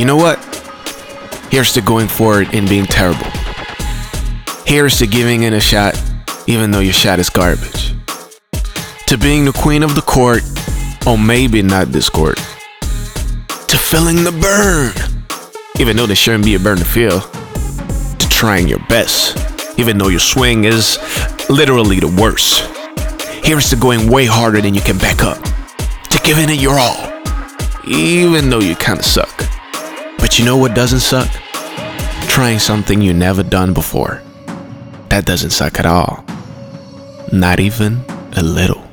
You know what? Here's to going for it and being terrible. Here's to giving it a shot, even though your shot is garbage. To being the queen of the court, or maybe not this court. To feeling the burn, even though there shouldn't be a burn to feel. To trying your best, even though your swing is literally the worst. Here's to going way harder than you can back up. To giving it your all, even though you kinda suck. But you know what doesn't suck? Trying something you never done before. That doesn't suck at all. Not even a little.